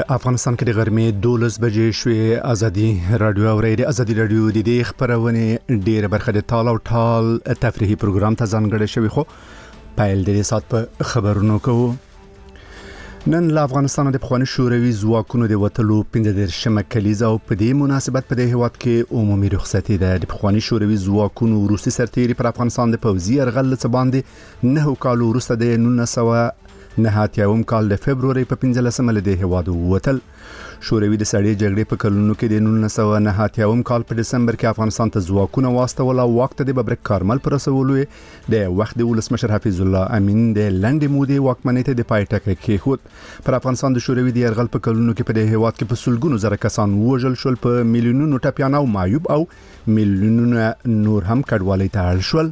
افغانستان کې د غرمې 12 بجې شوې. ازادي رادیو اوریدي. ازادي رادیو د دې خبرونه ډېر برخه د ټال او ټال تفریحي پروګرام ته ځانګړی شوی، خو پایل د سات په خبرونو کوو. نن له افغانستان د پخوانی شوروي ځواکونو د وټلو 15 کلیزه او په دې مناسبت په دې هیواد کې عمومي رخصتي ده. د پخوانی شوروي ځواکونو روسي سرتیري پر افغانستان د پوځي یرغل څخه باندې 9 کال وروسته د 1989 کال د فبرवरी په 15مه له دې هیواد ووتل. شوروي د سړې جګړې په کلونو کې د 1989 کال په دسمبر کې افغانستان ته ځواکونه واستول او وخت د ببرک کارمل پر رسولو د وخت د ولسمشر حفیظ الله امین د لنډې مودې واکمنۍ ته د پای ټکی کېښود. پر افغانستان د شوروي د یرغل په کلونو کې په دې هیواد کې په سلګونو زره کسان وژل شول، په میلیونونو ټپیان او معیوب او میلیونونه نور هم کډوالۍ ته اړ شول.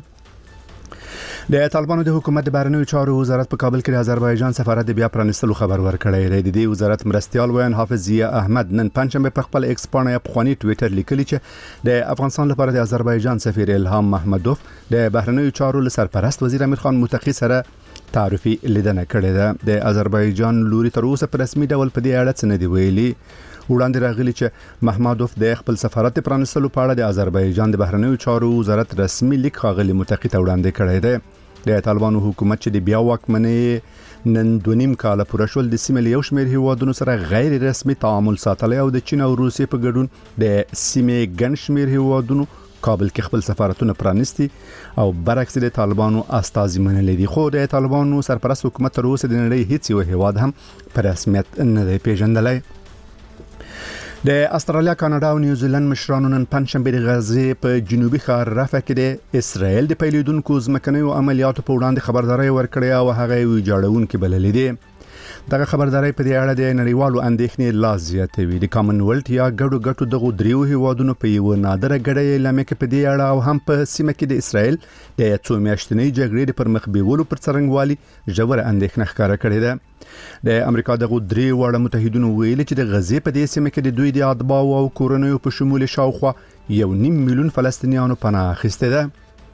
د طالبانو د حکومت د بهرنیو چارو وزارت په کابل کې د آذربایجان سفارت د بیا پرانستلو خبر ورکړی دی. د دې وزارت مرستيال ویان حافظ ضیا احمد نن پنځمبه په خپل ایکس باندې په خواني ټوئیټر لیکلی چې د افغانستان لپاره د آذربایجان سفیر الهام محمدوف د بهرنیو چارو سرپرست وزیر امیر خان متقی سره تعارفي لیدنه کړې ده. د آذربایجان لوري تر اوسه په رسمي ډول په دې اړه څه نه دی ویلي. وړاندې راغلی چې محمدوف د خپل سفارت پرانستلو په اړه د آذربایجان د بهرنیو چارو وزارت رسمي لیک خاغلی متقی ته وړاندې کړی دی. د طالبانو حکومت چې د بیا واکمنۍ نن 2.5 کال پوره شول، د سیمې یو شمېر هیوادونو سره غیر رسمي تعامل ساتلی او د چین او روسیې په ګډون د سیمې ګڼ شمېر هیوادونو کابل کې خپل سفارتونه پرانستي او برعکس د طالبانو استازي منلي دي. خو د طالبانو سرپرست حکومت تر اوسه د نړۍ هیڅ یو هیواد هم په رسمیت نه دی پیژندلی. د استرالیا، کاناډا او نیوزیلند مشرانو نن پنځمبه د غزې په جنوبي ښار رفح کې د اسرائیل د پیلېدونکو ځمکنیو عملیاتو په وړاندې خبرداري ورکړې او هغه ویجاړونکې بللې دي. دغه خبرداري په دې اړه د نړیوالو اندېښنې لا زیاتوي. د کامن ویلت یا ګډو ګټو دغه دریو هیوادونو په یو نادره ګډه اعلان کې په دې اړه او هم په سیمه کې د اسرائیل د څو میاشتنۍ جګړې د پرمخ بیولو پر څرنګوالي ژوره اندېښنه ښکاره کړې ده. د امریکا دغه درې واړه متحدینو ویلي چې د غزې په دې سیمه کې د دوی د اتباعو او کورنیو په شمول شاوخوا 1.5 میلیون فلسطینیانو پناه اخیسته ده.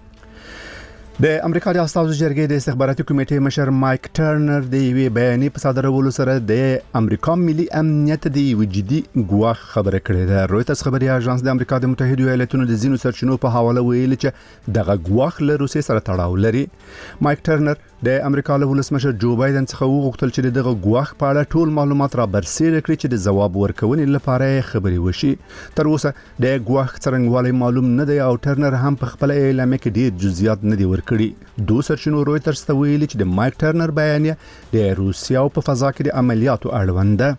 د امریکا د استازو جرګې د استخباراتي کمیټې مشر مایک ټرنر د یوې بیانیې په صادرولو سره د امریکا ملي امنیت د یو جدي ګواښ خبره کړې ده. رويټرز خبري اژانس د امریکا د متحده ایالاتونو د ځینو سرچینو په حواله ویلي چې دغه ګواښ له روسیې سره تړاو لري. مایک ټرنر د امریکا له ولسمشر جو بایدن څخه وغوښتل چې دغه ګواښ په اړه ټول معلومات را برسېره کړي چې د ځواب ورکونې لپاره خبري وشي. تر اوسه د ګواښ څرنګوالی معلوم نه دی او ټرنر هم په خپل اعلان کې ډېر جزئیات نه دی ورکړي. دوه سرچینو رويټرز ته ویلي چې د مایک ټرنر بیانیه د روسیا په فضا کې د عملیاتو اړوند ده.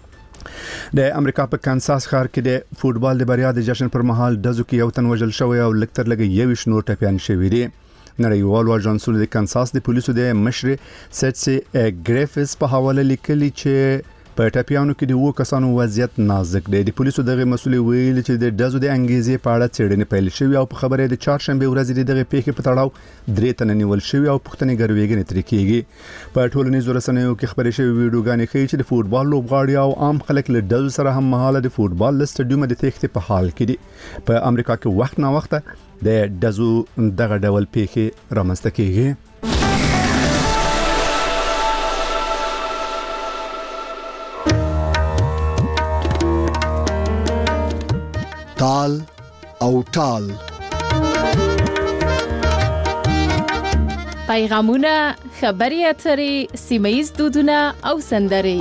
د امریکا په کانساس ښار کې د فوټبال د بریا د جشن پر مهال دزو کې یو تن وژل شوی او لکتر لګي 21 نور ټپيان شوی دي. نړیوالو اژانسونو د کانساس د پولیسو د مشر سټسي ګریفس په حواله لیکلي چې په ټپيانو کې د وو کسانو وضعیت نازک دی. د پولیسو دغه مسؤل ویلي چې د دزو د انګیزې په اړه څېړنې پیل شوې او په خبره د چهارشنبه ورځ دغه پیښې په تړاو 3 تن نیول شوی او پښتنې ګروېګنې ترې کېږي. په ټولنیزو رسنیو کې خبرې شوې ویډیوګانې ښیي چې د فوټبال لوبغاړي او عام خلک له دزو سره هم مهاله د فوټبال سټډیوم د تېښتې په حال کې دي. په امریکا کې وخت نا وخت د دزو دغه ډول پیښې رامنځته کېږي. تال او ټال پیغامونه، خبري اترې، سیمه‌ییز دودونه او سندرې.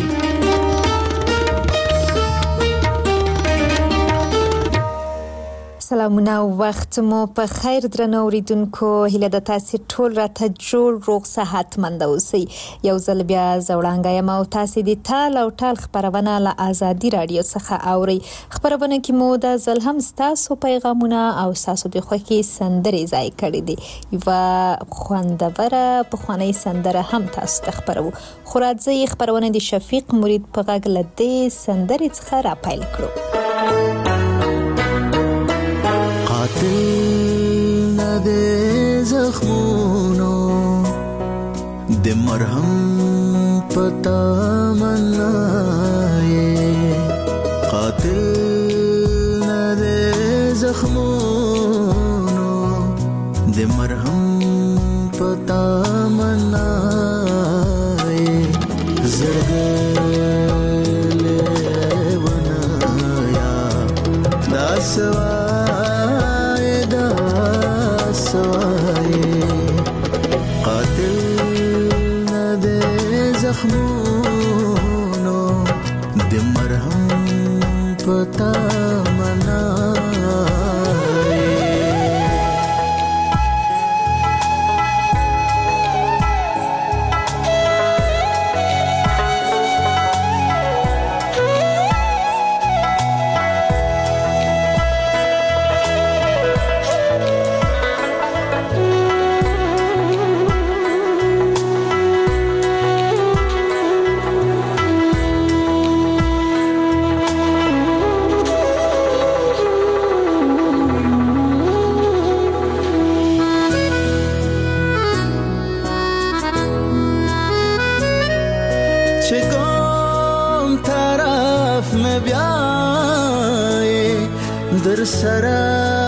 سلامونه، وخت مو په خیر درنو اوریدونکو. هیله د تاسو ټول راته جوړ روغ صحتمند اوسئ. یو ځل بیا زوړانګه یم او تاسو د تال او ټال خبرونه له آزادي رادیو څخه اورئ. خبرونه کې مو د ځل هم تاسو پیغامونه او تاسو د خوښي سندرې ځای کړې دي. یو خوندوره په خواني سندره هم تاسو ته خبرو. خو راځي خبرونه د شفیق مرید په غږ لدې سندرې څخه را پیل کړو. قاتل نده زخمونو د مرهم پتا منای، قاتل نده زخمونو د مرهم پتا منای، زرګل قاتل نه دې زخمونو د مرهم پتا منا در سره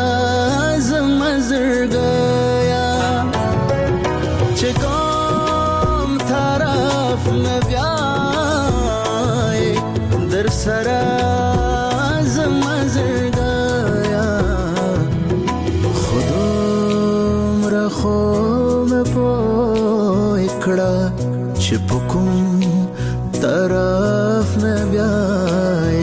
زمزرګیا چې کوم طرف نه بیاي در سره زمزرګیا خودم را خو مې پوکړه چې پکوم طرف نه بیاي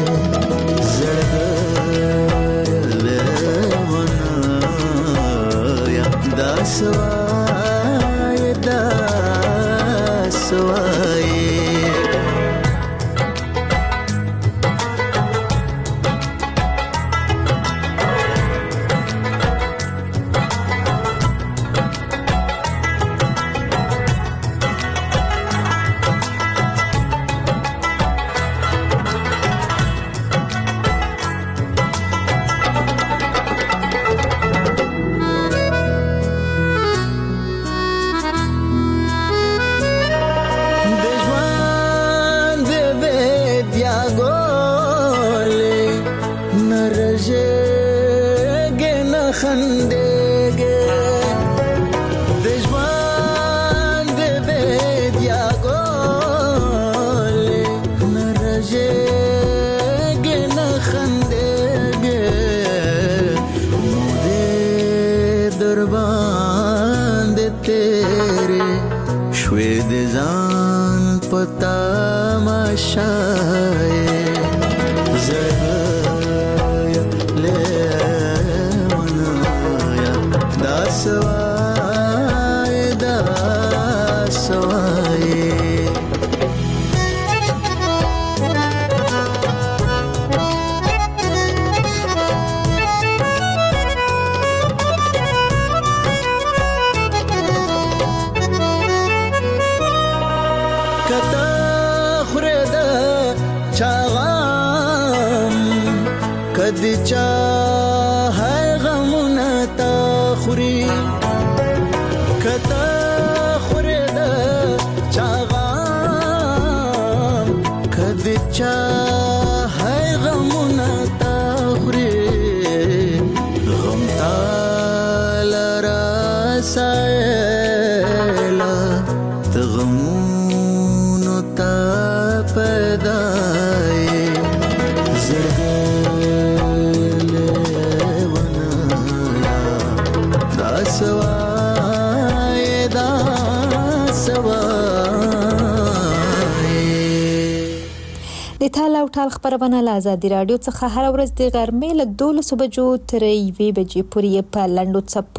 د تال او ټال خبرونه له آزادي رادیو څخه هر ورځ د غرمې له 12 بجو تر 1 بجې پورې په لنډو څپو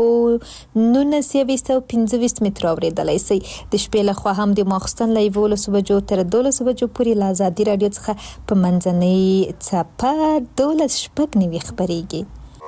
1925 متر اوریدلای شئ. د شپې له خوا هم د ماخستن له 12 بجو تر 12 بجو پورې له آزادي رادیو څخه په منځنۍ څپه 12 شپږ نیوي خبريږي.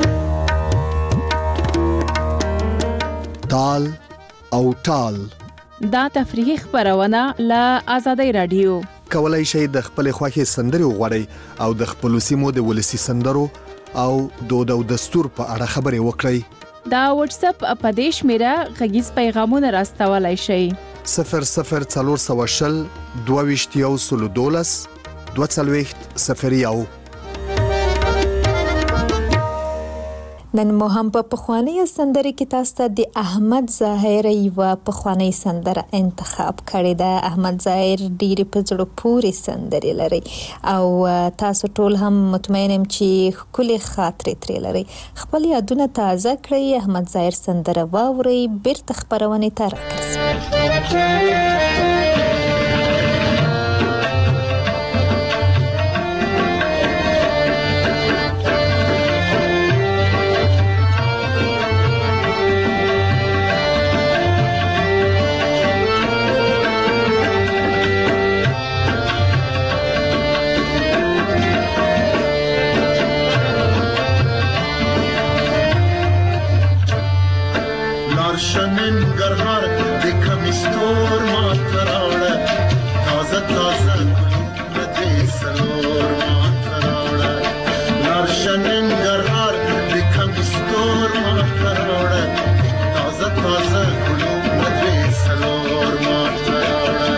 تال او ټال دا تفریحي خبرونه له آزادي رادیو. کولای شئ د خپل خوښي سندري وغوړئ او د خپل سیمو د ولسی سندرو او دود او دستور په اړه خبرې وکړئ. دا واتس اپ په دیش میرا غږیز پیغامونه راستولای شئ. 00420 22 22 01. نن مو هم په پخوانی سندره کې تاسو ته د احمد ظاهر یو پخوانی سندره انتخاب کړی ده. احمد ظاهر ډېر په زړه پورې سندرې لري او تاسو ټول هم مطمئن یم چې ښکلې خاطرې ترې لري. خپل یادونه تازه کړئ، احمد ظاهر سندره واورئ، بیرته خپرونې ته راګرځئ. ننګرهار د کمیستور ماته راوړه، تازه تازه ګلونه دې څلور ماته راوړه. لاړشه ننګرهار د کمیستور ماته راوړه، تازه تازه ګلونه دې څلور ماته راوړه.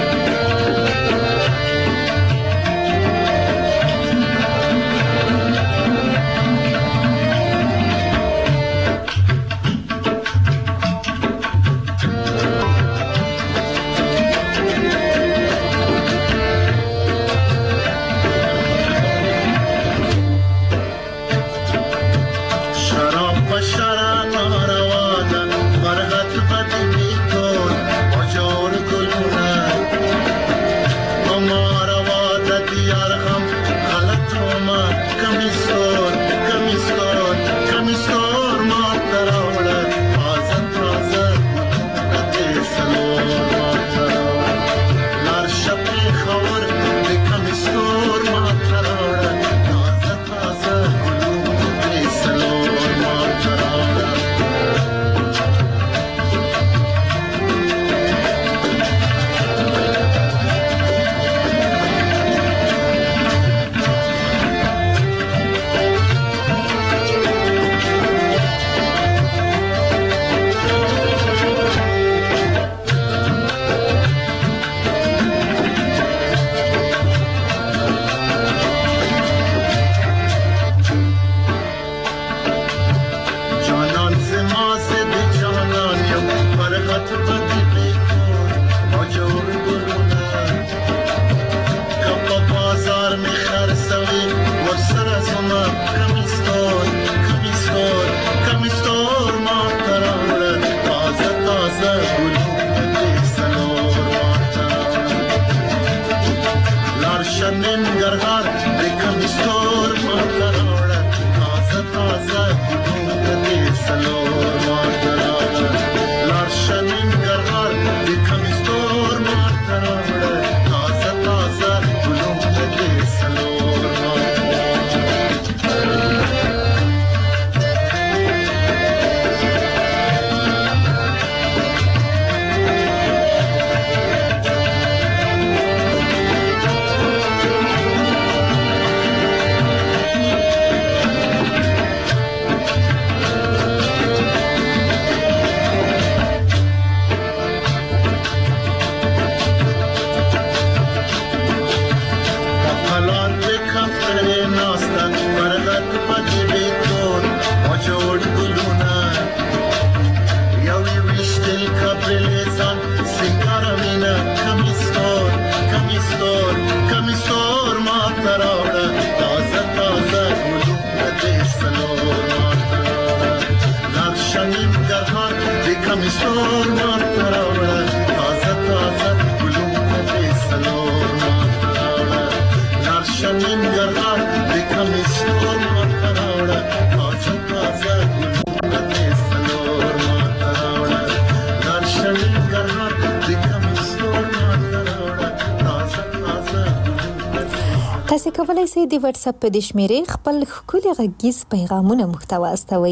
تاسو کولای شئ د واتس اپ په شمیرې خپل ښکلي غږیز پیغامونه محتوا استوي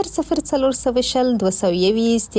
00420 220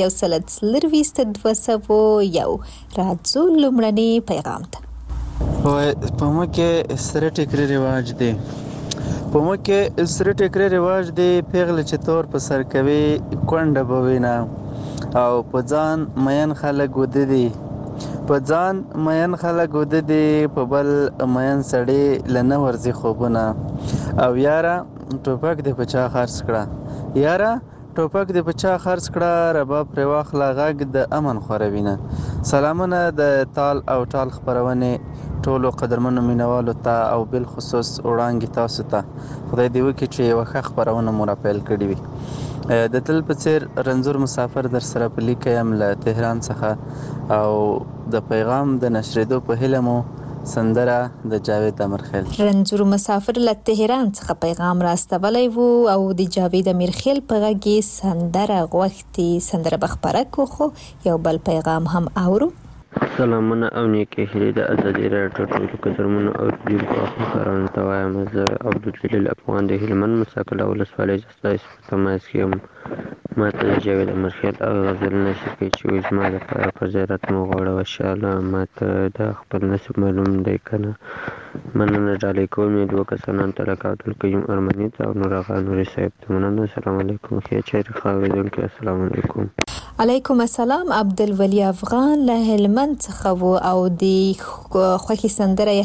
201 راځو لومړني پیغام ته. په مکه سره ټیکري رواج دی، په مکه سره ټیکري رواج دی، پیغله چې تور په سر کوي کونډه بوینا او په ځان مین خلک ودی، په ځان مین خلک ودی، په بل مین سړی لنه ورزي خوبونه او یاره ټوپک دې په چا خرڅ کړه یاره ټوپک دې په چا خرڅ کړه رباب پرې واخله غږ د امن خوروینه. سلامونه د تال او ټال خپرونې ټولو قدرمنو مینوالو ته او بالخصوص وړانګې تاسو ته. خدای دې وکړي چې یوه ښه خپرونه مو راپیل کړې وي. د تل په څیر رنځور مسافر در سره په لیکه یم له تهران څخه او د پیغام د نشریدو په هیله مو سندره د جاوید امیرخیل. رنځور مسافر له تهران څخه پیغام راستولی وو او د جاوید امیرخیل په غږ کې سندره غوښتي. سندره به خپره کړو خو یو بل پیغام هم اورو. سلامونه او نیکې هیلې د ازادي راډیو ټولو قدرمنو اوریدونکو او همکارانو ته وایم. زه عبدالجلیل افغان د هلمند مساکله ولسوالۍ ستاسو په تماس کې یم. ما ته د جاوید امیرخیل هغه غزل نصیب کړي چې وایي زما دپاره پر زیارت مو غواړه وشاله. ما ته د خپل نصیب معلوم دی که نه. مننه ډالۍ کوم یې دوه کسانانو ته لکه عبدالقیوم ارمني ته او نور آغا نوري صاحب ته. مننه. السلام علیکم. ښې چیرې ښه اورېدونکي السلام علیکم. علیکم السلام. عبدالولي افغان له هلمند څخه وو او د خوښي سندره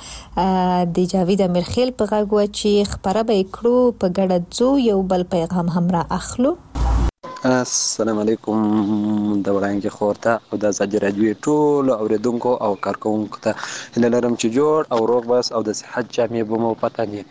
هم د جاوید امیرخیل په غږ وه چې خپره به یې کړو. په ګډه ځو یو بل پیغام هم را اخلو. السلام علیکم د وړانګې خور ته او د ازادي راډیو ټولو اوریدونکو او کارکوونکو ته هیله لرم چې جوړ او روغ بس او د صحت جامې به مو پته وي.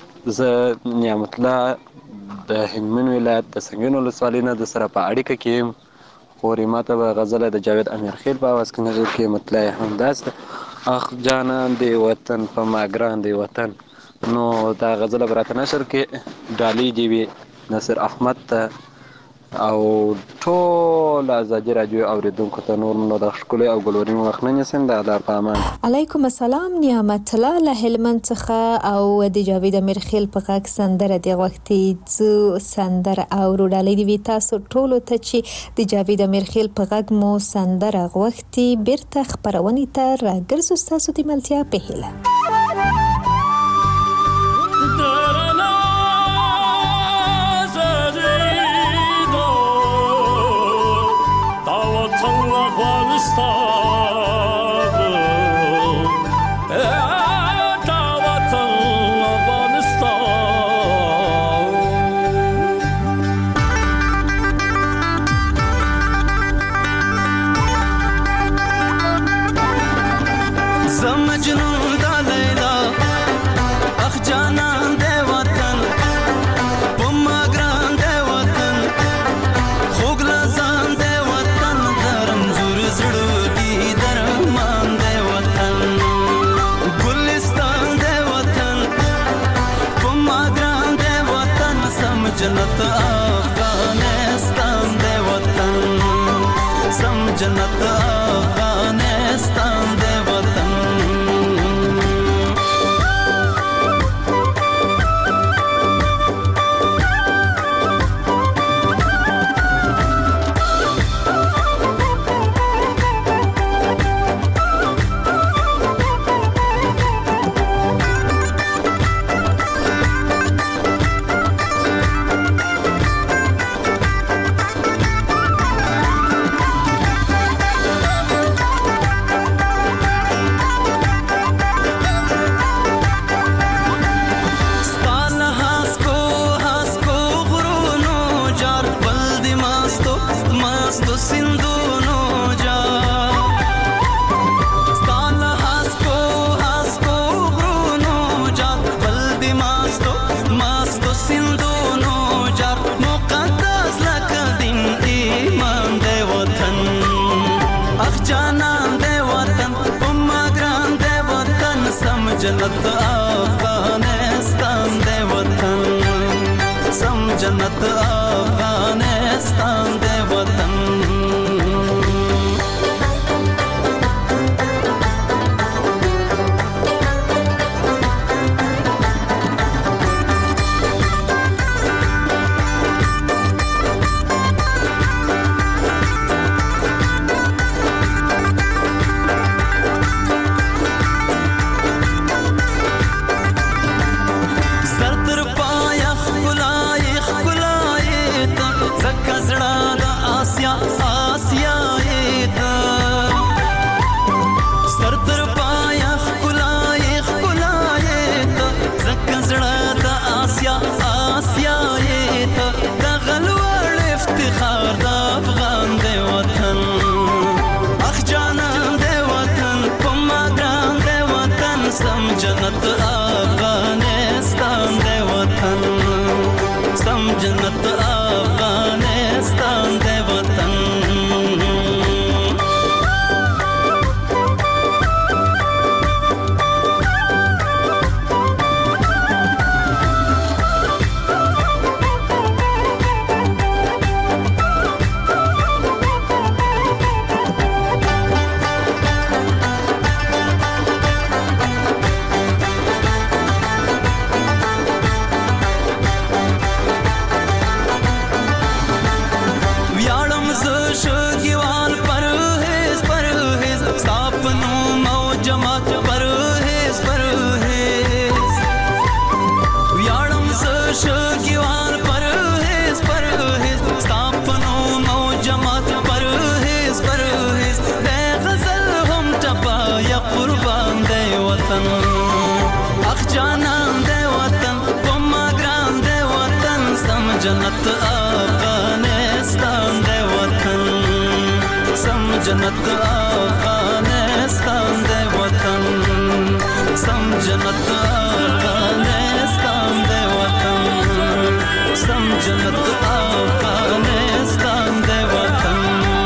زه نعمت الله د هلمند ولایت د سنګین ولسوالۍ نه د سره په اړیکه کې یم. خورې ما ته به غزله د جاوید امیرخیل په اواز کې نغږ کې مطلع همداسې اخ جانان دی وطن په ما ګران دی وطن. نو دا غزله به راته نشر کې ډالۍ دې وي نصر احمد ته او ټول ازادي راډیو اوریدونکو ته. نور نو د ښکلي او ګلورین وخت نه نیسم. د الله په امان. علیکم السلام. نعمت الله له هلمند څخه او د جاوید امیرخیل په غږ سندره دی غوښتي. ځو سندره اورو. ډالۍ دې وي تاسو ټولو ته چې د جاوید امیرخیل په غږ مو سندره غوښتي. بیرته خپرونې ته راګرځو ستاسو د ملتیا په هیله. جنت افغانستان دی وطن سم جنت افغانستان دی وطن. جنت افغانستان دی وطن سم جنت افغانستان دی وطن. جنت افغانستان دے وطن जन्नत अफगानिस्तान दे वतन सम जन्नत अफगानिस्तान दे वतन सम जन्नत अफगानिस्तान दे वतन सम जन्नत अफगानिस्तान दे वतन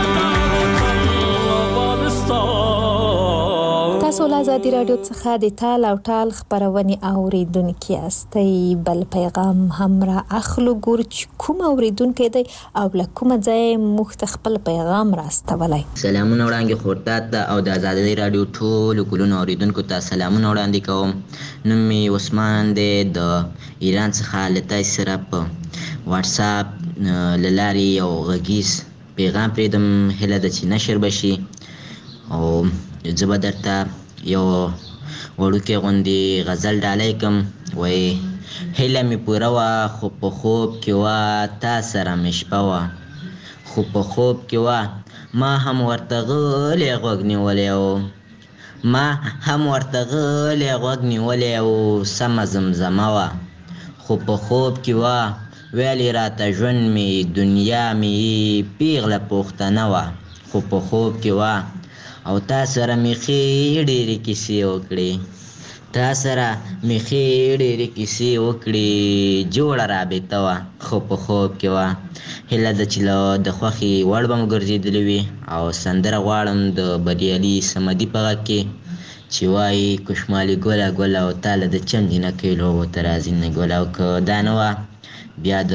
تاسو له ازادي رادیو څخه د تال او ټال خبرونه اوریدونکو یاستئ بل پیغام هم را اخلو ګورچ کوم اوریدونکو دی او له کوم ځای مختخپل پیغام راستولای سلامونه وړاندې خورته او د ازادي رادیو ټول کولونو اوریدونکو ته سلامونه وړاندې کوم نوم می عثمان دی د ایران څخه لته سره په واتس اپ للاري او غږیز پیغام پریدم هله د چې نشر بشي او زه درته یو وړوکی غوندې غزل ډالۍ کوم وایي هیله مې پوره وه خو په خوب کې وه تا سره مې شپه وه خو په خوب کې وه ما هم ورته غلی غوږ نیولی و ما هم ورته غلی غوږ نیولی و سمه زمزمه وه خو په خوب کې وه ویلې راته ژوند مې دنیا مې پیغله پوښتنه وه خو په خوب کې وه او تا سره مې ښې ډېرې کیسې وکړې تا سره مې ښې ډېرې کیسې وکړې جوړه رابطه وه خو په خوب کې وه هیله ده چې له د خوښې وړ به مو ګرځېدلې وي او سندره غواړم د بریالي صمدي په غږ کې چې وایي کشمالي ګله ګله او تا له د چم جینکۍ لوبو ته راځي نه ګله او که دا نه وه بیا د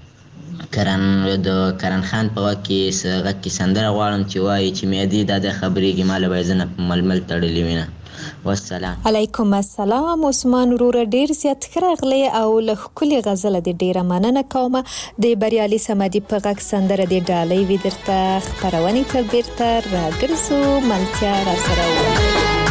کرن خان په غږ کې غږ کې سندره غواړم چې وایي چې معدې دا د خبرېږي ما له به یې زه نه په ململ تړلې وینه والسلام علیکم السلام عثمان وروره ډیر زیات ښه راغلی او له ښکلې غزله دې ډیره مننه کوم د بریالي صمدي په غږ سندره دې ډالۍ وي درته خپرونې ته بیرته راګرځو ملتیا راسره ووایه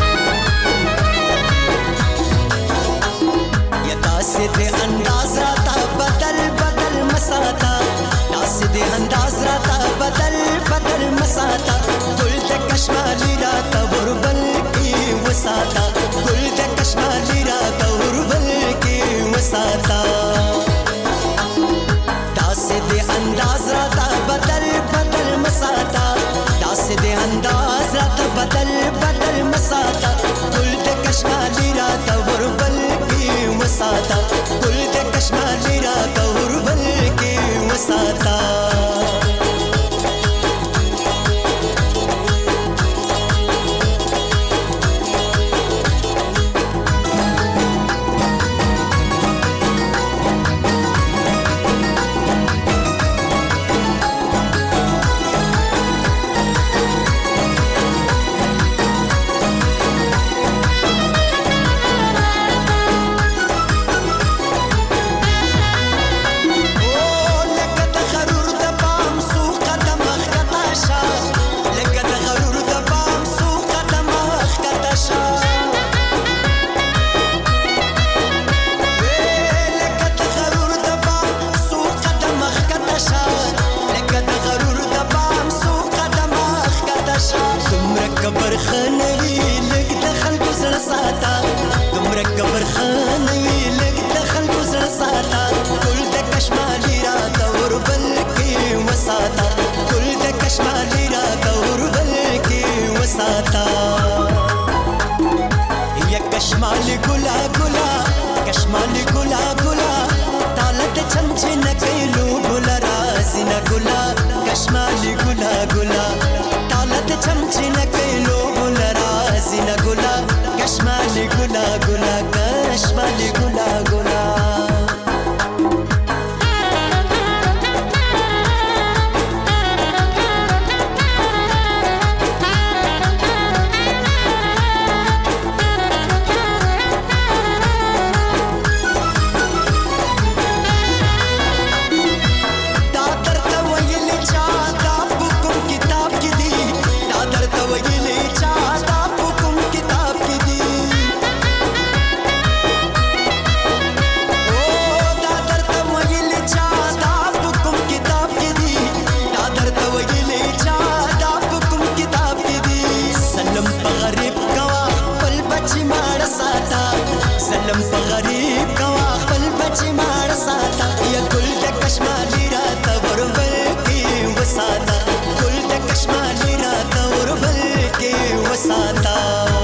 داسې دې انداز راته بدل بدل مساته داسې دې انداز راته بدل بدل مساته ګل د کشمالي راته وربل کې وساته ګل د کشمالي راته وربل کې وساته داسې دې انداز راته بدل بدل مساته داسې دې انداز راته بدل بدل مساته ګل د کشمالي راته وربل وساتا گل د کشمالي راته وربل کې وساتا کشمالی ګلا ګلا کشمالی ګلا ګلا تاله د چم چې نه کوي کشمالي راته وربل کې وساته ګل د کشمالي راته وربل کې وساته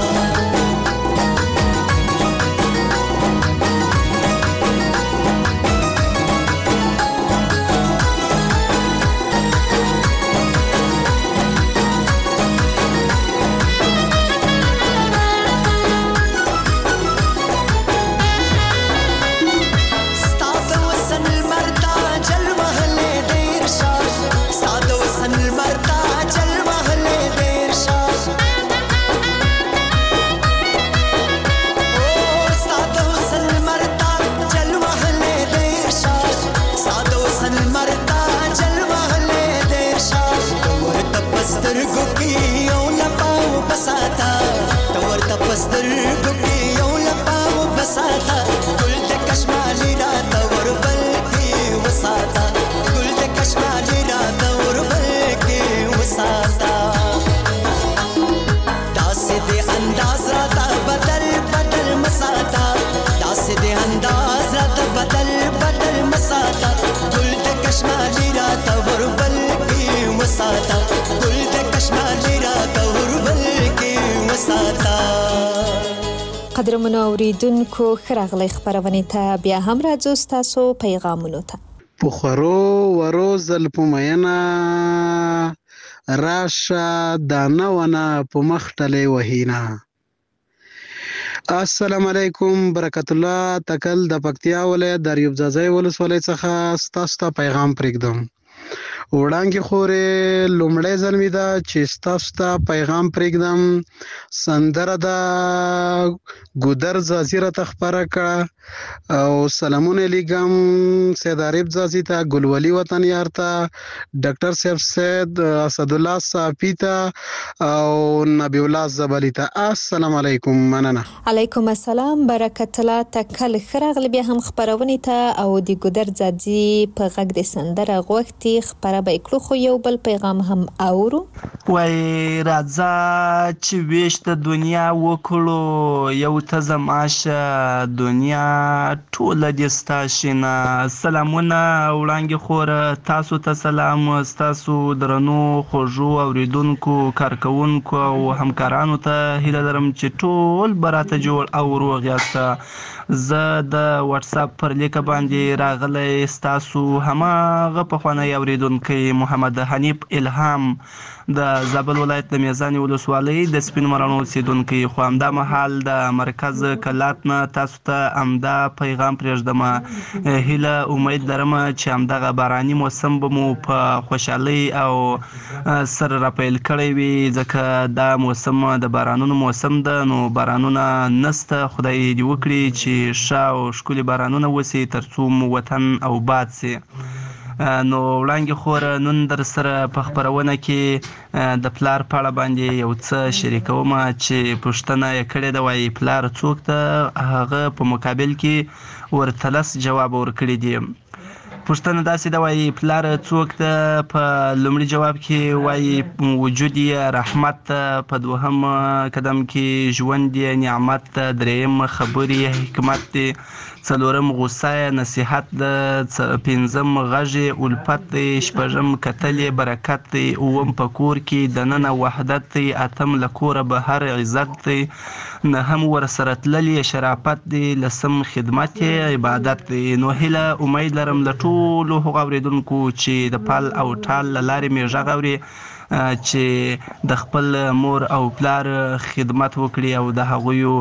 قدرمنو اوریدونکو ښه راغلی خپرونې ته بیا هم راځو ستاسو پیغامونو ته په خورو ورو زلفو میینه راشه دانه ونه په مخ ټلې وهینه. السلام علیکم برکت الله تکل د پکتیا ولایت د ریوب ځاځی ولسوالۍ څخه ستاسو ته پیغام پرېږدم. وړاندې خورې لومړی ځل مې ده چې ستاسو ته پیغام پرېږدم. سندره د ګودر ځاځي راته خپره کړه او سلامونه لیږم سید عارف ځاځي ته، ګلولي وطن یار ته، ډاکټر صاحب سید اسدالله صافي ته او نبی الله زبلی ته. السلام علیکم. مننه. علیکم السلام برکت الله تکل ښه راغلی بیا هم خپرونې ته او د ګودر ځاځي په غږ د سندره غوښتي خپره به کړو خو یو بل پیغام هم اورو. وای راځه چې ویش د دنیا وکړو یو ته زماشه دنیا ټوله دې ستا شینه. سلامونه وړاندې خوره تاسو ته سلام، ستاسو درنو خوږو اوریدونکو کارکوونکو او همکارانو ته هیله لرم چې ټول به راته جوړ او روغ یاست. زه د واتساپ پر لیکه باندې راغلی ستاسو هماغه پخوانی اوریدونکی محمد حنیف الهام د زابل ولایت د میزانې ولسوالۍ د سپین مرانو اوسیدونکی، خو همدا مهال د مرکز کلات نه تاسو ته همدا پیغام پرېږدم. هیله امید لرم چې همدغه باراني موسم به مو په خوشحالۍ او سره راپیل کړی وي، ځکه دا موسم د بارانونو موسم ده. نو بارانونه نسته، خدای دې وکړي چې ښه او ښکلي بارانونه وسي ترڅو مو وطن آباد سي. نو وړاندې خوره نن در سره په خپرونه کې د پلار په اړه باندې یو څه شریکوم چې پوښتنه یې کړې ده، وایي پلار څوک ته؟ هغه په مقابل کې ورته لس جواب ورکړي دي. پوښتنه داسې ده، وایي پلار څوک ته؟ په لومړي جواب کې وایي وجود یې رحمت ته، په دوهم قدم کې ژوند یې نعمت ته، دریم خبرې حکمت دی، څلورم غوسه نصیحت ده، پنځم غږ الفت دی، شپږم کتل برکت دی، اووم په کور کې دننه وحدت دی، اتم له کوره بهر عزت دی، نهم ورسره تللی شرافت دی، لسم خدمت عبادت دی. نو هیله امید لرم له ټولو هغو اوریدونکو چې د پال او ټال له لارې مې غږ اوري چې د خپل مور او پلار خدمت وکړي او د هغویو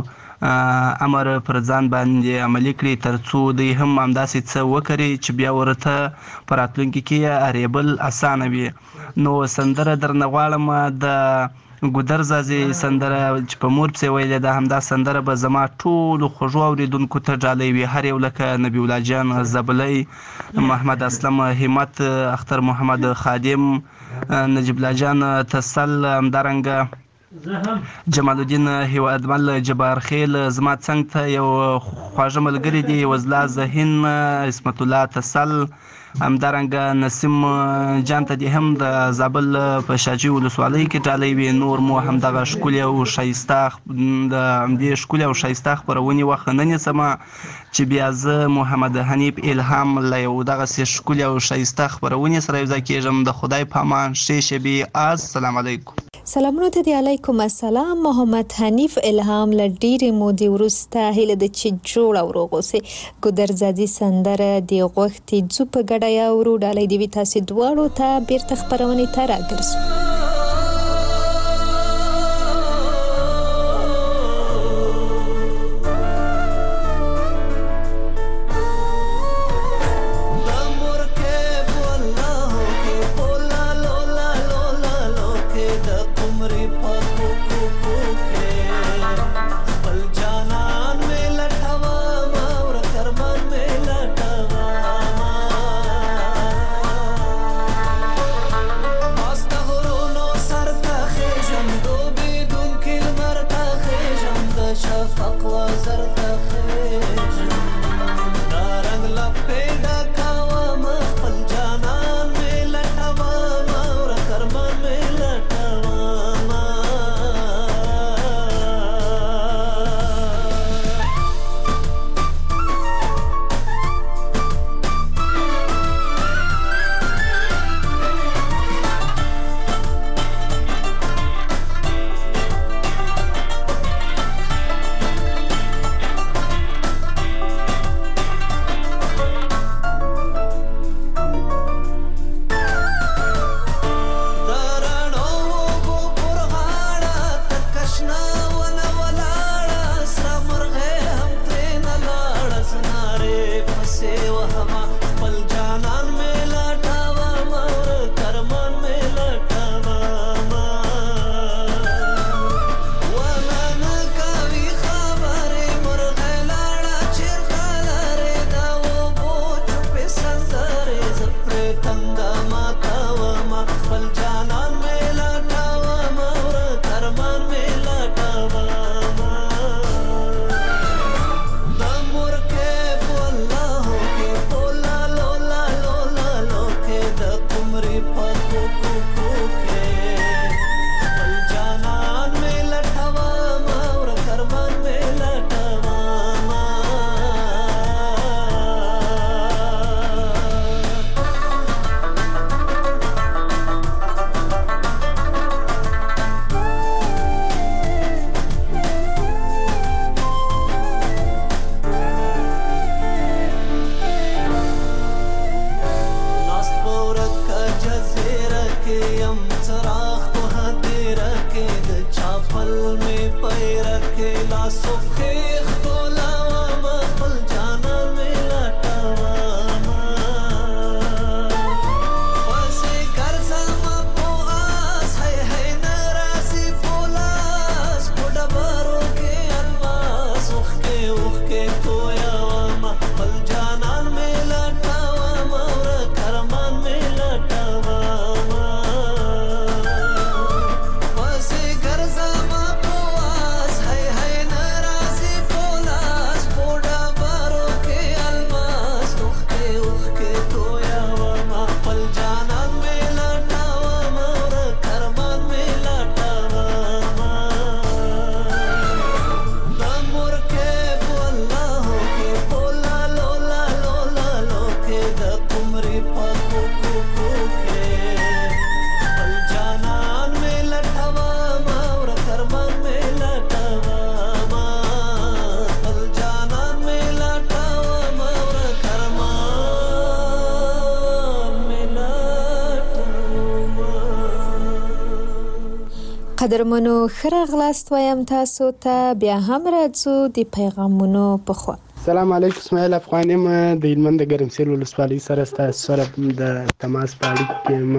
امر پر ځان باندې عملي کړي ترڅو دوی هم همداسې څه وکړي چې بیا ورته په راتلونکي کې اریبل اسانه وي. نو سندره درنه غواړم د ګودر ځاځي سندره چې په مور پسې ویلې ده، همدا سندره به زما ټولو خوږو اوریدونکو ته ډالۍ وي، هر یو لکه نبی الله جان زبلی، محمد اسلم همت، اختر محمد خادم، نجیب الله جان تسل، همدارنګه جمال الدین هیوادمل جبار خیل، زما څنګ ته یو خواږه ملګری دی وزلا ذهین، عصمت الله تسل، همدارنګه نسیم جان ته دې هم د زابل په شاجي ولسوالۍ کې ډالۍ وي. نور مو همدغه ښکلې او ښایسته د همدې ښکلې او ښایسته خپرونې وخت نه نیسمه چې بیا زه محمد حنیف الهام له یو دغسې ښکلې او ښایسته خپرونې سره یوځای کېږم. د خدای په امان ښې شبې. السلام علیکم. سلامونه ته دی. علیکم السلام. محمد حنیف الهام له ډېرې مودې وروسته هیله ده چې جوړ او روغ اوسې. ګودرزادي سندره دې غوښتې ځو په ګډه یاورو. ډالۍ دې وي تاسې دواړو ته. بیرته خپرونې ته راګرځو. قدرمنو خراغلاست وایم تاسو ته. بیا هم راځو د پیغامونو په خوا. سلام علیکم. اسماعیل افغانی ما د هلمند د ګرمسیر ولسوالۍ سره ستاسو سره د تماس په اړیکه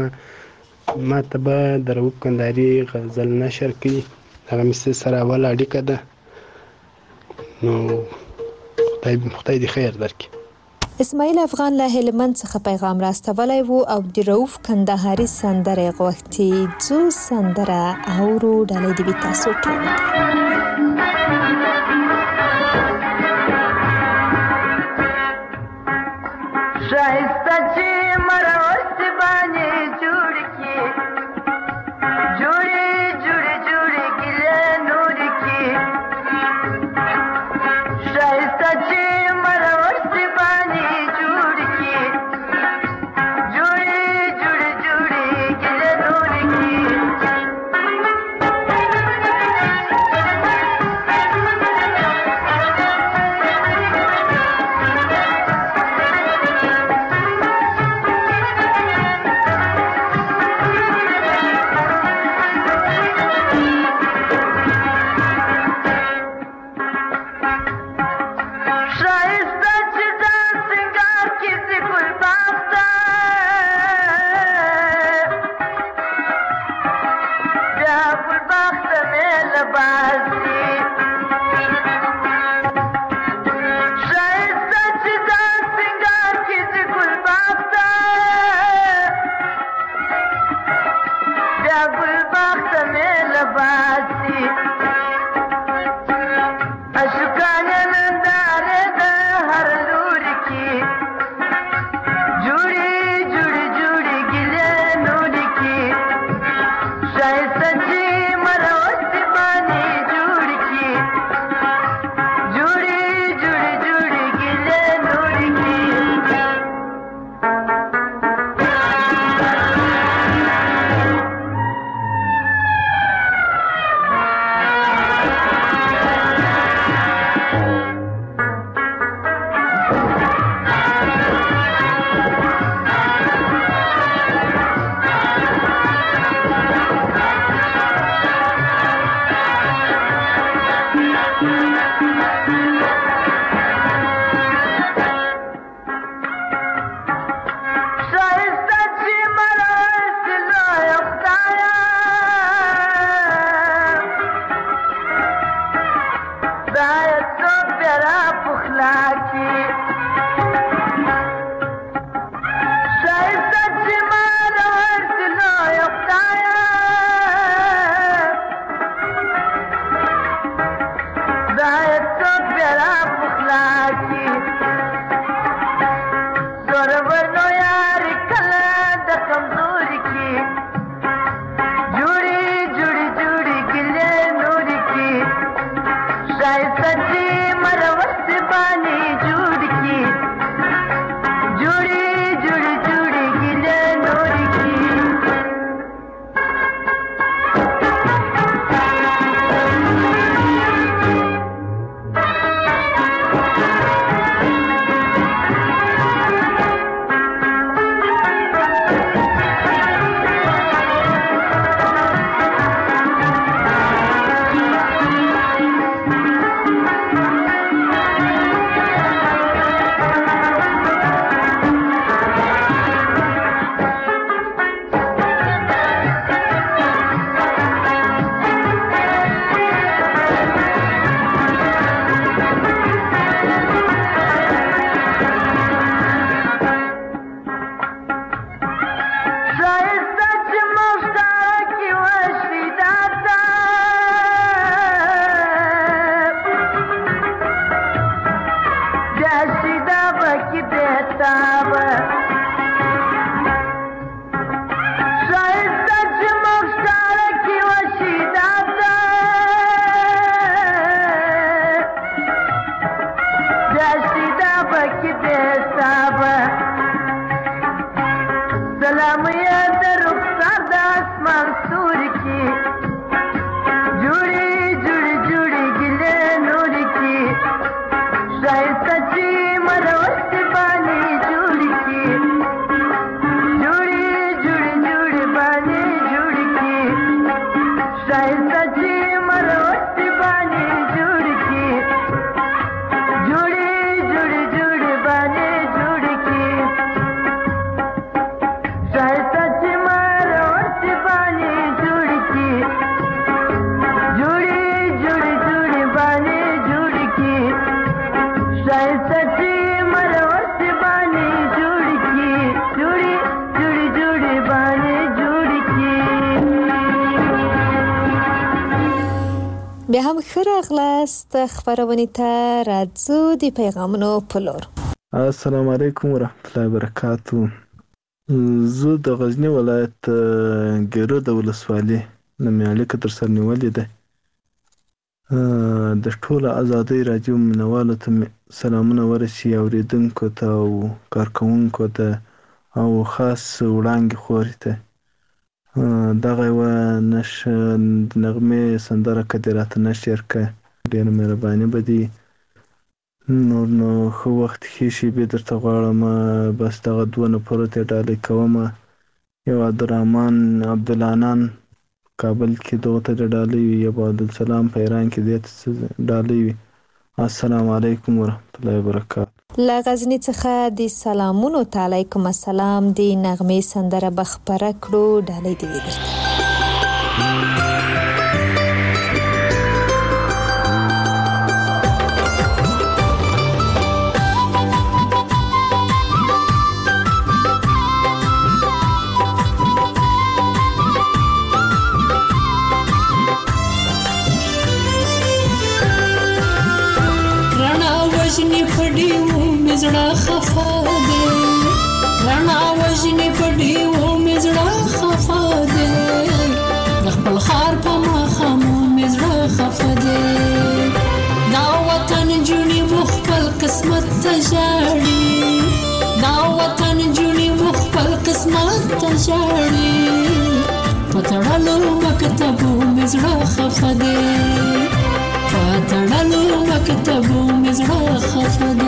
کې ما ته به د رؤوف کندهاري غزل نشر کړي. هغه مې سره اول اړیکه ده، نو خدای دې خیر درکړي. اسماعیل افغان له هلمند څخه پیغام راستولی و او د رؤوف کندهاري سندره غوښتې. ځو سندره اورو. ډالۍ دې وي تاسو ټولو ته. شایسته چې بیا هم ښه راغلاست خپرونې ته راځو د پیغامونو په لور. السلام علیکم ورحمت الله وبرکاتو. زه د غزنی ولایت ګیرود ولسوالۍ نه مې اړیکه تر سر نیولې ده. د ټولو ازادۍ راډیو مینوالو ته سلامونه ورسي، اورېدونکو ته او کارکوونکو ته او خاص وړانګې خورې ته. دغه یوه نغمې سندره که دې راته نشر کړه ډېره مهرباني به دي. نور نو ښه وخت ښې شېبې درته غواړم. بس دغه دوه نفرو ته ډالۍ کومه. یو عبدالرحمن عبدالعنان کابل کې دغه ته ډالۍ وي، یو عبدالسلام په ایران کې دې ته ډالۍ وي. السلام علیکم ورحمت الله وبرکاتو. له غزني څخه د سلامونو ته علیکم السلام د نغمې سندره به خپره کړو. ډالۍ دې وي درته. وجنی پډیو مزړه خفا ده، رڼا وجنی پډیو مزړه خفا ده، د خپل خار په مخامو مزړه خفا ده. دا وطن جونی مخبل قسمت ته ژاړي، دا وطن جونی مخبل قسمت ته ژاړي، په تړلو مکتبو مزړه خفا ده، پاتړلو مکتبو مزړه خفا ده.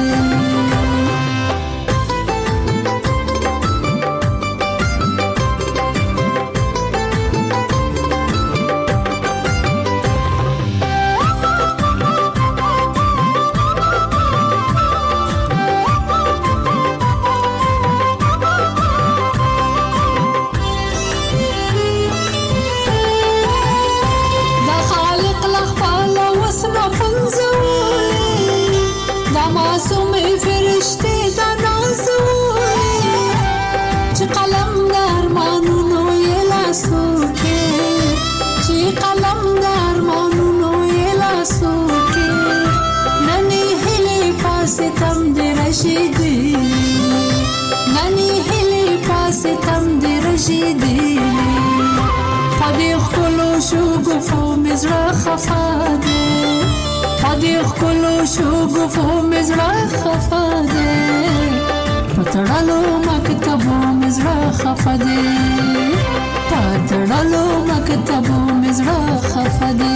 پاتړلو مکتبو مزړه خفا ده، پاتړلو مکتبو مزړه خفا ده.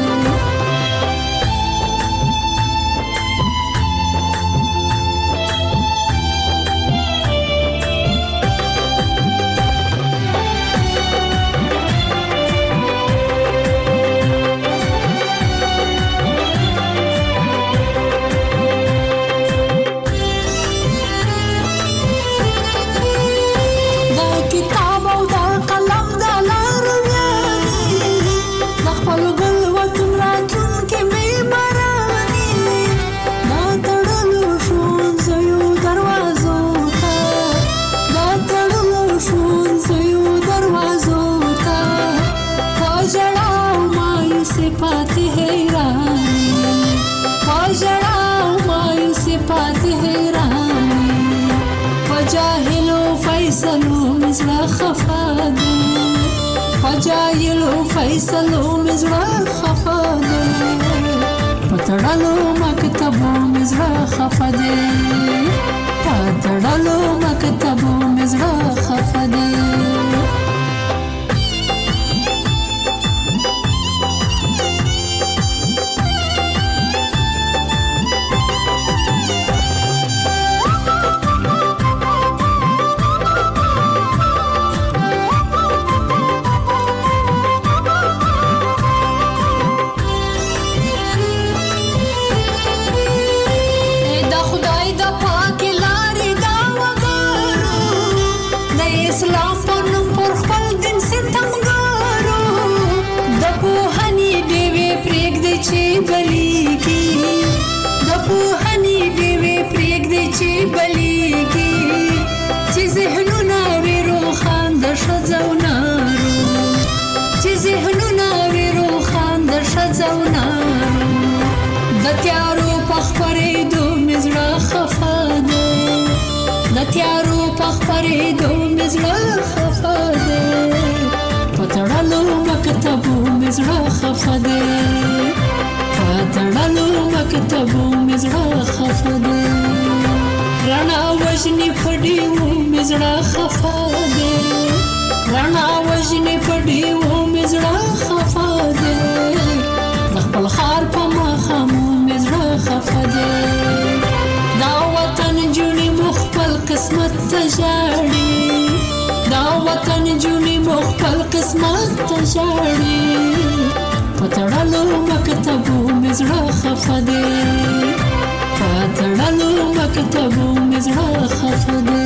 جاهلو فیصلو مزړه خفا ده، پاتړلو مکتبو مزړه خفا ده، پاتړلو مکتبو مزړه خفه دی تیارو پخپریدو مزړه خفه دی پتړلو مکتبو مزړه خفه دی پتړلو مکتبو مزړه خفه دی رڼا وژني پډیو مزړه خفه دی رڼا وژني پډیو مزړه خفه دی خپل خار په مخامو مزړه خفه دی دا وطن جونی مخفل قسمت تجاړي دا وطن جونی مخفل قسمت تجاړي پتړلو مکتبو مزړه خفه دی پتړلو مکتبو مزړه خفه دی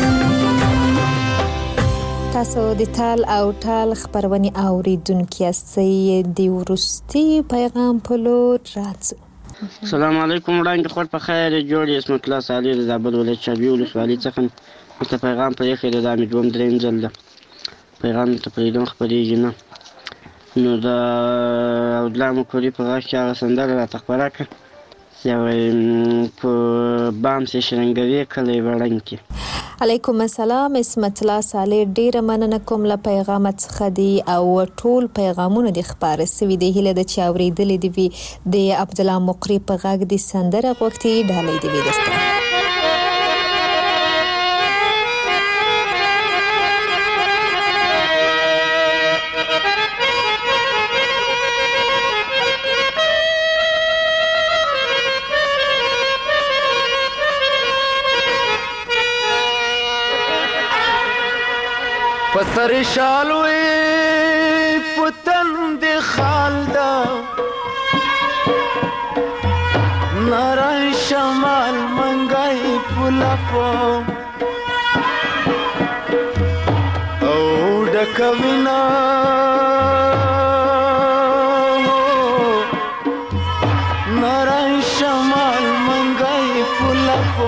تاسو د تال او ټال خبرونه اوریدونکو یاستئ د ورستي پیغام په لور راځو السلام علیکم وړاندې خور په خیر جوړ اسمت الله صالح د زابل ولایت شابي ولسوالۍ څخه مته پیغام پرې خېده د امید دوم دریم ځل ده پیغام ته پرېږدم خپرېږي نه نو د اودلامو کوري په غږ کې هغه سندره راته خپره کړه په بام سې شرنګوي کلی وړنګ علیکم السلام اسمت الله صالح ډیره مننه کوم له پیغام څخه دی او ټول پیغامونه د خبره سوي دی هله د چاورېدلې دی د عبد الله مقری په غږ د سندره وختي ډالې دی دسته پسر شالوی پتن دی خالدا نارای شمال منگای پلافو او ڈکوینا نارای شمال منگای پلافو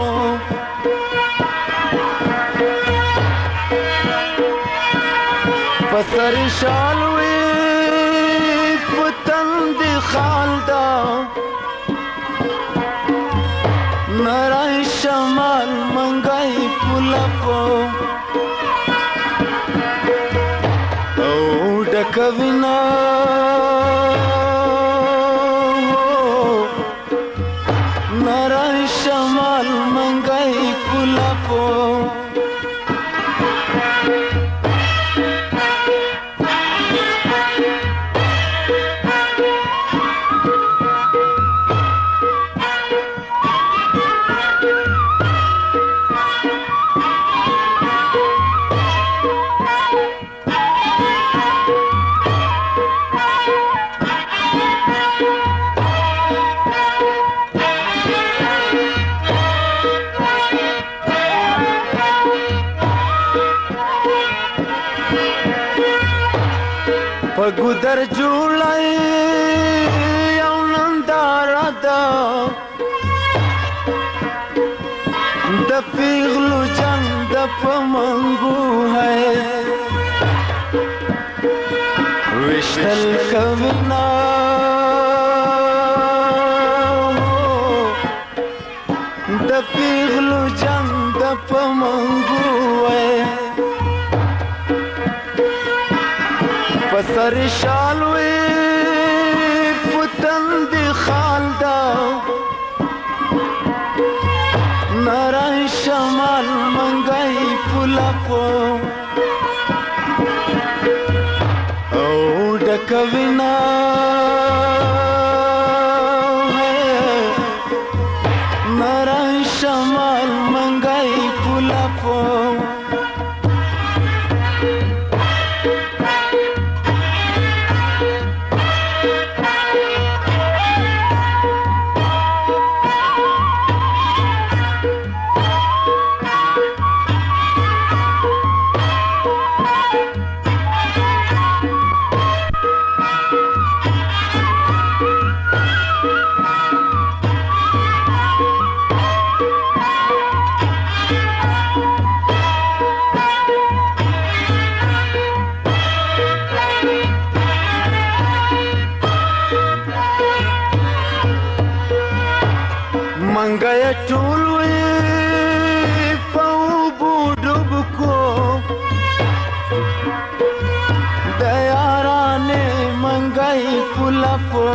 پسر شالوی پتن دی خالدا نارای شمال منگای پلافو او ڈکوینا نارای شمال منگای پلافو پگودر جوړای یو ننداره ده د پیغلو جنگ د پمنګو ہے وشتل کوینا د پیغلو جنگ د پمنګو ہے پسر شالوی پتن دی خالدا نارای شمال ډکوینا نرای شمال منګای پولافو منګای ټول وی په بوډب کو د یارانه منګای پولافو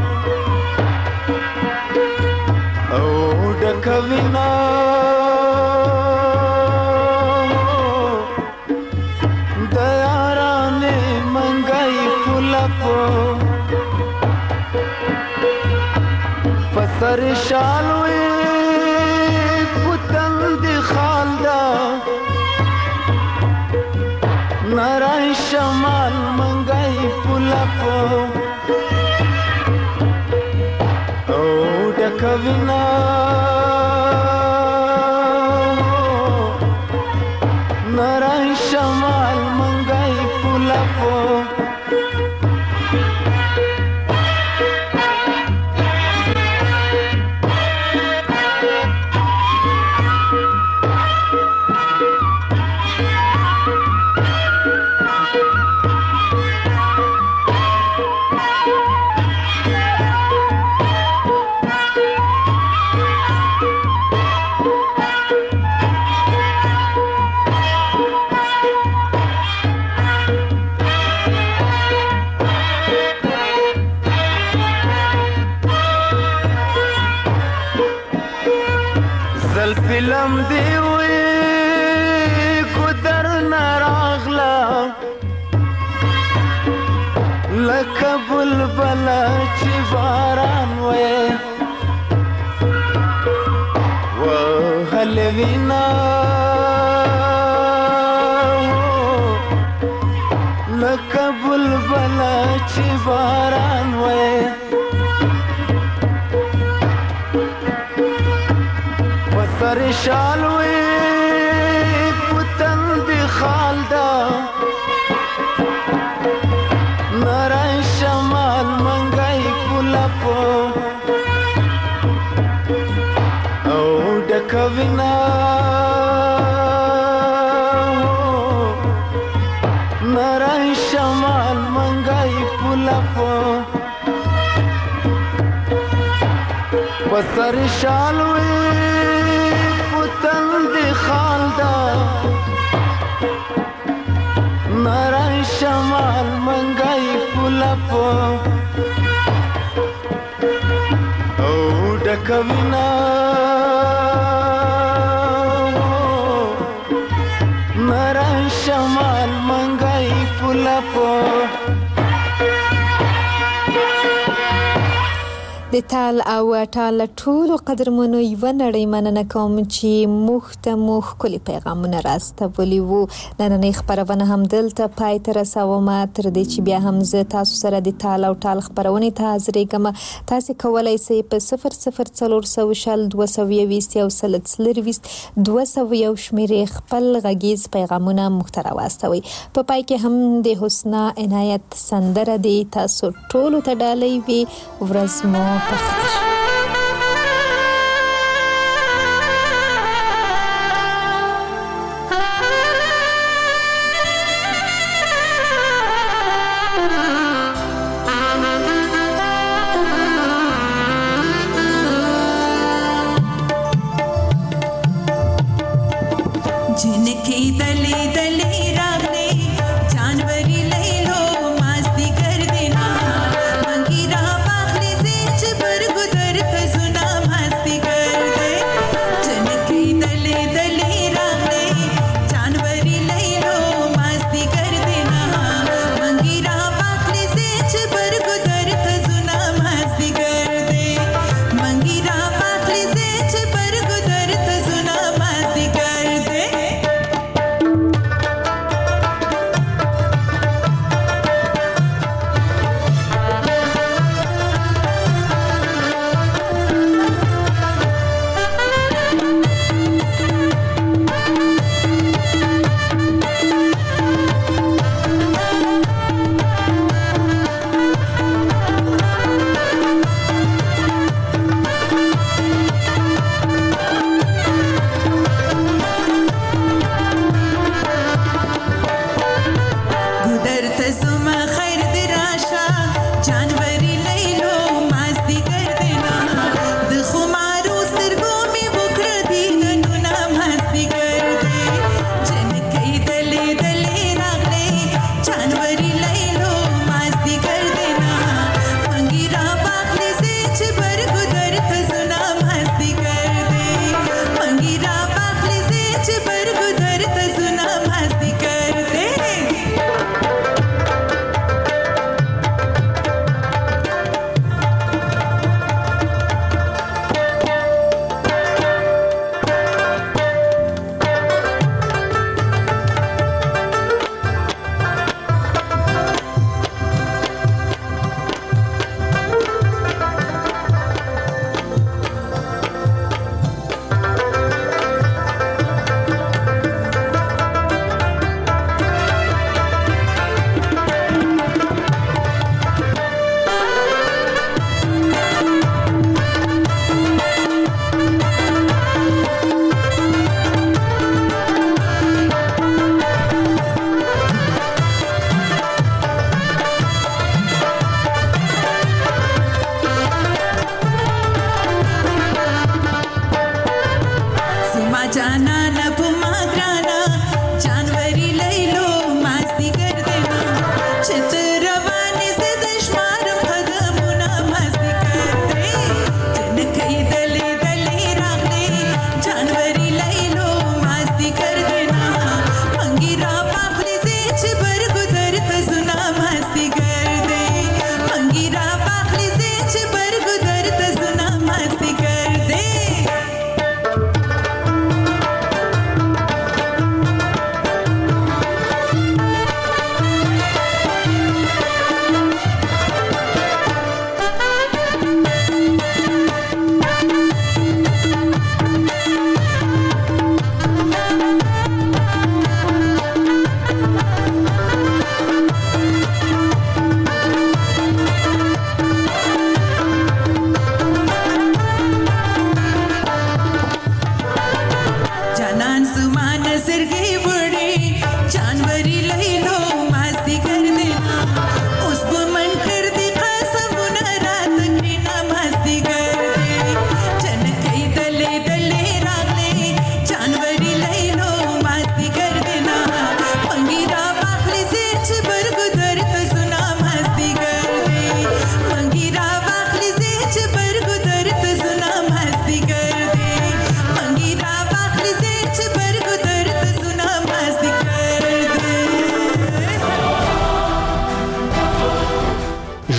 او ډکوینا د یارانه منګای پولافو پسر شالوی پتن دی خالدا نرای شمال منگای پولافو او ډکوینا نرای شمال منگای پولافو فلم دی وی ګدر نراغلا لکه بلبل چې باران وې وهل وینا لکه بلبل چې باران وې سر شالوی پتن دی خالدا نرای شمال منگای پولافو او ډکوینا نرای شمال منگای پولافو پسر شالوی دی خالدا نرای شمال منگای پولافو او ډکوینا نرای شمال منگای پولافو د تال او ټال ټولو قدرمنو یو نړۍ مننه کوم چې موږ ته موږ کلی پیغامونه راستولي وو. نننۍ خبرونه هم دلته پای ته رسوم. تر دې چې بیا هم زه تاسو سره د تال او ټال خبرونه ته حاضرېږم. تاسو کولای شئ په 004020 شمیرې خپل غږیز پیغامونه موږ ته راواستوئ. په پای کې هم د حسنا عنایت سندره دی. تاسو ټولو ته ډالۍ وي. ورځ مو بخیر. जिनकी दली दली रागने जानवरी ले लो मस्ती कर देना मंगी राह पाखली से चबर गुदर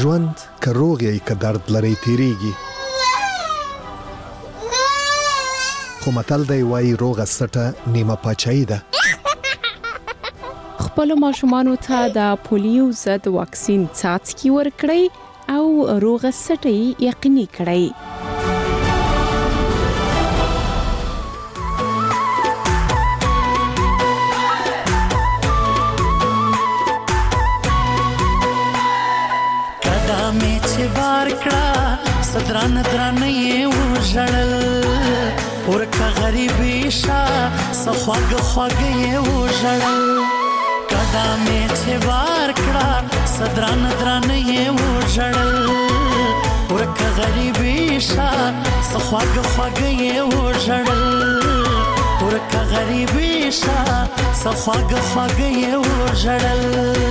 ژوند که روغ یې که درد لري تیریږي، خو متل دی وایي روغه سټه نیمه پاچاهي ده. خپلو ماشومانو ته د پولیو ضد واکسین څاڅکي ورکړئ او روغه سټه یقیني کړئ. دران دران یې وژړل ورکه غریبي شا سخواګ خواګ یې وژړل قدمې چې بار کړه صدران دران یې وژړل ورکه غریبي شا سخواګ خواګ یې وژړل ورکه غریبي شا سخواګ خواګ یې وژړل